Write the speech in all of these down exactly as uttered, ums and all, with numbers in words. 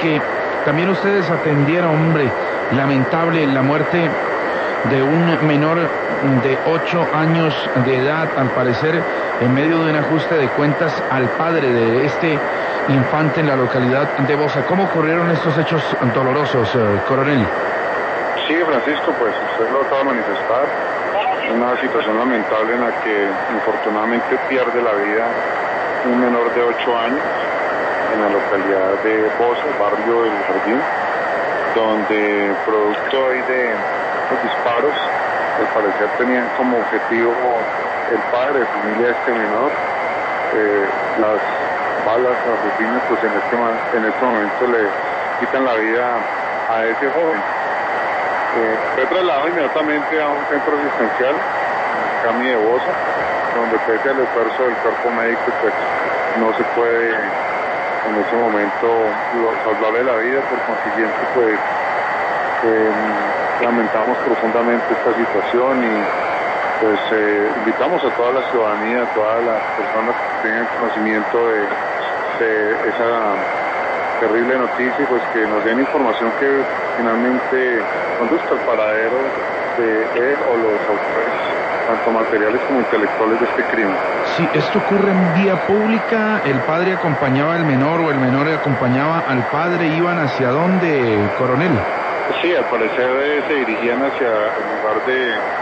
porque también ustedes atendieron, hombre, lamentable la muerte de un menor de ocho años de edad, al parecer en medio de un ajuste de cuentas al padre de este infante en la localidad de Bosa. ¿Cómo ocurrieron estos hechos dolorosos, eh, coronel? Sí, Francisco, pues usted lo acaba de manifestar, una situación lamentable en la que infortunadamente pierde la vida un menor de ocho años en la localidad de Bosa, barrio del Jardín, donde producto ahí de los disparos, al parecer tenían como objetivo el padre de familia de este menor. Eh, las balas asesinas pues en este, en este momento le quitan la vida a ese joven. Eh, fue trasladado inmediatamente a un centro asistencial, Cami de Bosa, donde pese al esfuerzo del cuerpo médico pues no se puede en ese momento salvarle la vida. Por consiguiente pues eh, lamentamos profundamente esta situación y pues eh, invitamos a toda la ciudadanía, a todas las personas que tengan conocimiento de, de esa terrible noticia, pues que nos den información que finalmente conduzca al paradero de él o los autores, tanto materiales como intelectuales, de este crimen. Sí, esto ocurre en vía pública, el padre acompañaba al menor o el menor acompañaba al padre, ¿iban hacia dónde, coronel? Sí, al parecer eh, se dirigían hacia el lugar de,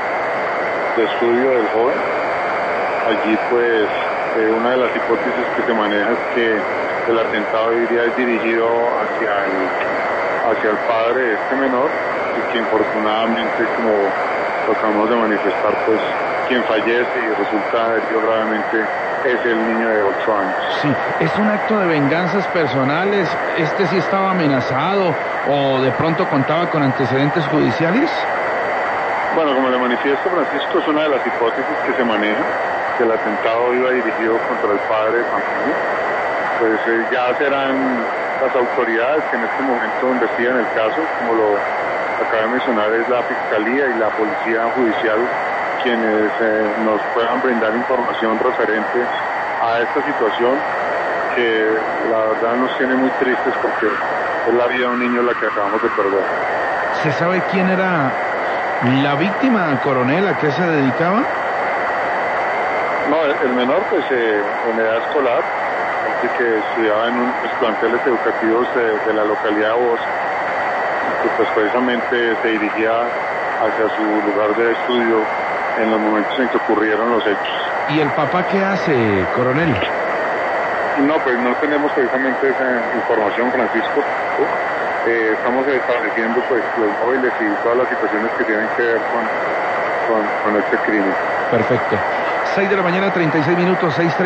de estudio del joven. Allí pues eh, una de las hipótesis que se maneja es que el atentado iría dirigido hacia el, hacia el padre de este menor, y que infortunadamente, como lo acabamos de manifestar, pues quien fallece y resulta herido gravemente es el niño de ocho años. Sí, ¿es un acto de venganzas personales? ¿Este sí estaba amenazado o de pronto contaba con antecedentes judiciales? Bueno, como le manifiesto, Francisco, es una de las hipótesis que se maneja, que el atentado iba dirigido contra el padre de familia. Pues eh, ya serán las autoridades que en este momento investigan el caso, como lo acaba de mencionar, es la Fiscalía y la Policía Judicial quienes eh, nos puedan brindar información referente a esta situación que la verdad nos tiene muy tristes porque es la vida de un niño la que acabamos de perder. ¿Se sabe quién era la víctima, coronel? ¿A qué se dedicaba? No, el, el menor pues eh, en edad escolar, así que estudiaba en unos planteles educativos de, de la localidad de Bosa, que pues precisamente se dirigía hacia su lugar de estudio en los momentos en que ocurrieron los hechos. ¿Y el papá qué hace, coronel? No, pues no tenemos precisamente esa información, Francisco. Eh, estamos estableciendo pues los móviles y todas las situaciones que tienen que ver con, con, con este crimen. Perfecto. seis de la mañana, treinta y seis minutos, seis treinta.